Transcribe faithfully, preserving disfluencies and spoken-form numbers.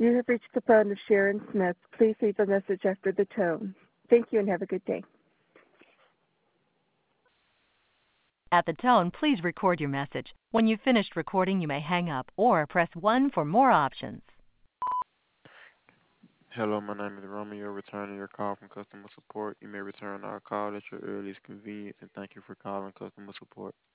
You have reached the phone of Sharon Smith. Please leave a message after the tone. Thank you and have a good day. At the tone, please record your message. When you've finished recording, you may hang up or press one for more options. Hello, my name is Romeo. Returning your call from customer support. You may return our call at your earliest convenience, and thank you for calling customer support.